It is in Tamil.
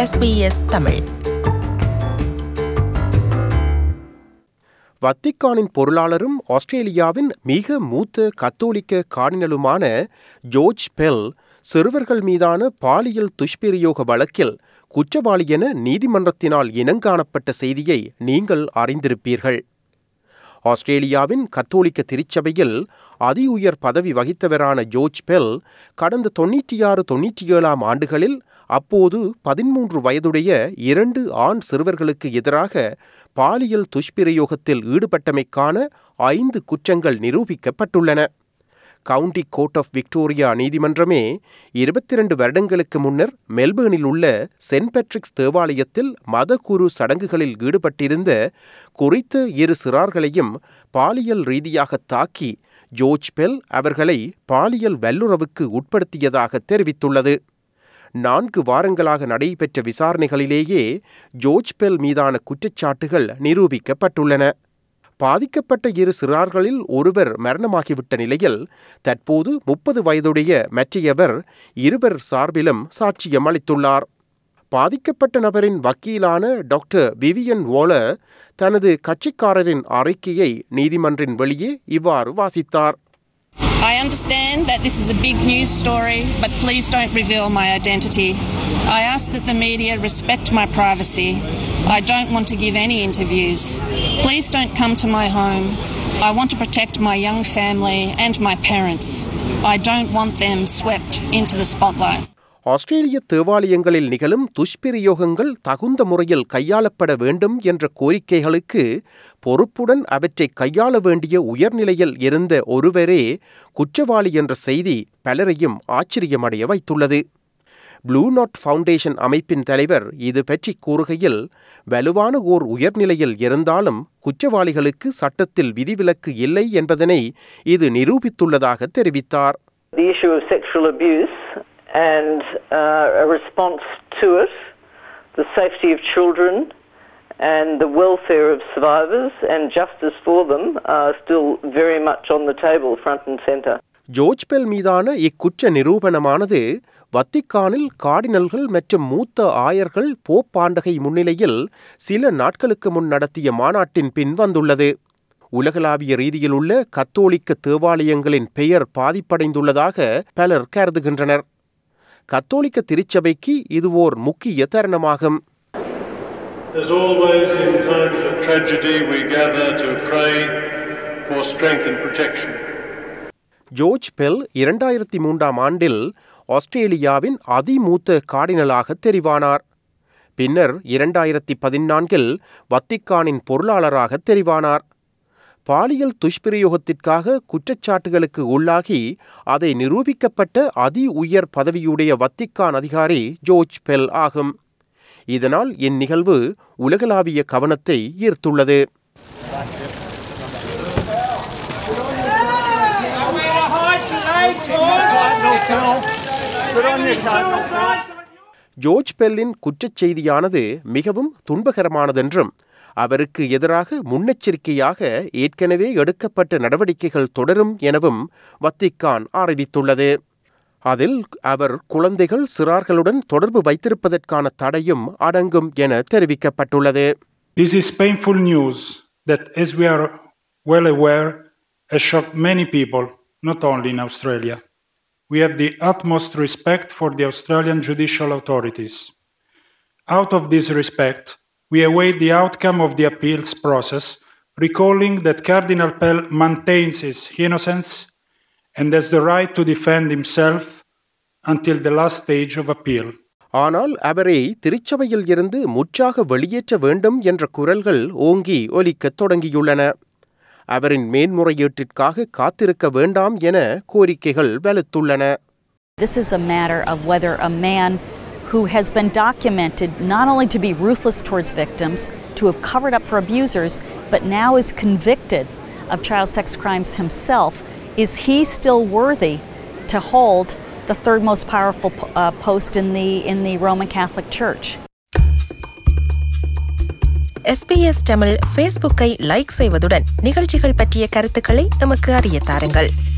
SBS தமிழ். வத்திக்கானின் பொருளாளரும் ஆஸ்திரேலியாவின் மிக மூத்த கத்தோலிக்க கார்டினலுமான ஜோர்ஜ் பெல் சிறுவர்கள் மீதான பாலியல் துஷ்பிரயோக வழக்கில் குற்றவாளி என நீதிமன்றத்தினால் இனங்காணப்பட்ட செய்தியை நீங்கள் அறிந்திருப்பீர்கள். ஆஸ்திரேலியாவின் கத்தோலிக்க திருச்சபையில் அதி உயர் பதவி வகித்தவரான ஜோர்ஜ் பெல் கடந்த 96-97 ஆண்டுகளில் அப்போது 13 வயதுடைய 2 ஆண் சிறுவர்களுக்கு எதிராக பாலியல் துஷ்பிரயோகத்தில் ஈடுபட்டமைக்கான 5 குற்றங்கள் நிரூபிக்கப்பட்டுள்ளன. கவுண்டி கோர்ட் ஆஃப் விக்டோரியா நீதிமன்றமே 22 வருடங்களுக்கு முன்னர் மெல்பேர்னில் உள்ள சென்ட் பேட்ரிக்ஸ் தேவாலயத்தில் மதகுரு சடங்குகளில் ஈடுபட்டிருந்த குறித்த 2 சிறார்களையும் பாலியல் ரீதியாக தாக்கி ஜோர்ஜ் பெல் அவர்களை பாலியல் வல்லுறவுக்கு உட்படுத்தியதாக தெரிவித்துள்ளது. 4 வாரங்களாக நடைபெற்ற விசாரணைகளிலேயே ஜோர்ஜ் பெல் மீதான குற்றச்சாட்டுகள் நிரூபிக்கப்பட்டுள்ளன. பாதிக்கப்பட்ட 2 சிறார்களில் ஒருவர் மரணமாகிவிட்ட நிலையில் தற்போது 30 வயதுடைய மற்றையவர் இருவர் சார்பிலும் சாட்சியம் அளித்துள்ளார். பாதிக்கப்பட்ட நபரின் வக்கீலான டாக்டர் விவியன் வோலர் தனது கட்சிக்காரரின் அறிக்கையை நீதிமன்றின் வெளியே இவ்வாறு வாசித்தார். I understand that this is a big news story, but please don't reveal my identity. I ask that the media respect my privacy. I don't want to give any interviews. Please don't come to my home. I want to protect my young family and my parents. I don't want them swept into the spotlight. ஆஸ்திரேலிய தேவாலயங்களில் நிகழும் துஷ்பிரயோகங்கள் தகுந்த முறையில் கையாளப்பட வேண்டும் என்ற கோரிக்கைகளுக்கு பொறுப்புடன் அவற்றை கையாள வேண்டிய உயர்நிலையில் இருந்த ஒருவரே குற்றவாளி என்ற செய்தி பலரையும் ஆச்சரியமடைய வைத்துள்ளது. ப்ளூ நாட் ஃபவுண்டேஷன் அமைப்பின் தலைவர் இது பற்றி கூறுகையில், வலுவான ஓர் உயர்நிலையில் இருந்தாலும் குற்றவாளிகளுக்கு சட்டத்தில் விதிவிலக்கு இல்லை என்பதனை இது நிரூபித்துள்ளதாக தெரிவித்தார். The issue of sexual abuse and a response to it, the safety of children and the welfare of survivors and justice for them are still very much on the table, front and centre. George Pell மீதான இக்குற்ற நிரூபணமானது வத்திக்கானில் கார்டினல்கள் மற்றும் மூத்த ஆயர்கள் போப்பாண்டகை முன்னிலையில் சில நாட்களுக்கு முன் நடத்திய மாநாட்டின் பின் வந்துள்ளது. உலகளாவிய ரீதியில் உள்ள கத்தோலிக்க தேவாலயங்களின் பெயர் பாதிப்படைந்துள்ளதாக பலர் கருதுகின்றனர். கத்தோலிக்க திருச்சபைக்கு இது ஓர் முக்கிய தருணமாகும். As always in times of tragedy we gather to pray for strength and protection. George Pell 2003 ஆண்டில் ஆஸ்திரேலியாவின் அதிமூத்த கார்டினலாக தெரிவானார். பின்னர் 2014 வத்திக்கானின் பொருளாளராக தெரிவானார். பாலியல் துஷ்பிரயோகத்திற்காக குற்றச்சாட்டுகளுக்கு உள்ளாகி அதை நிரூபிக்கப்பட்ட அதி உயர் பதவியுடைய வத்திக்கான் அதிகாரி ஜோர்ஜ் பெல் ஆகும். இதனால் இந்நிகழ்வு உலகளாவிய கவனத்தை ஈர்த்துள்ளது. ஜோர்ஜ் பெல்லின் குற்றச் செய்தியானது மிகவும் துன்பகரமானதென்றும் அவருக்கு எதிராக முன்னெச்சரிக்கையாக ஏற்கனவே எடுக்கப்பட்ட நடவடிக்கைகள் தொடரும் எனவும் வத்திக்கான் அறிவித்துள்ளது. அதில் அவர் குழந்தைகள் சிறார்களுடன் தொடர்பு வைத்திருப்பதற்கான தடையும் அடங்கும் என தெரிவிக்கப்பட்டுள்ளது. This is painful news that, as we are well aware, has shocked many people, not only in Australia. We have the utmost respect for the Australian judicial authorities. Out of this respect, we await the outcome of the appeals process, recalling that Cardinal Pell maintains his innocence and has the right to defend himself until the last stage of appeal. ஆனால் அவரை திருச்சபையில் இருந்து முற்றாக வெளியேற்ற வேண்டும் என்ற குரல்கள் ஓங்கி ஒலிக்கத் தொடங்கியுள்ளன. அவரின் மேன்முறையீட்டிற்காக காத்திருக்க வேண்டாம் என கோரிக்கைகள் வலுத்துள்ளன. This is a matter of whether a man who has been documented not only to be ruthless towards victims, to have covered up for abusers, but now is convicted of child sex crimes himself, is he still worthy to hold the third most powerful post in the Roman Catholic Church? SBS Tamil ஃபேஸ்புக்கை லைக் செய்வதுடன் நிகழ்ச்சிகள் பற்றிய கருத்துக்களை நமக்கு அறிய தாருங்கள்.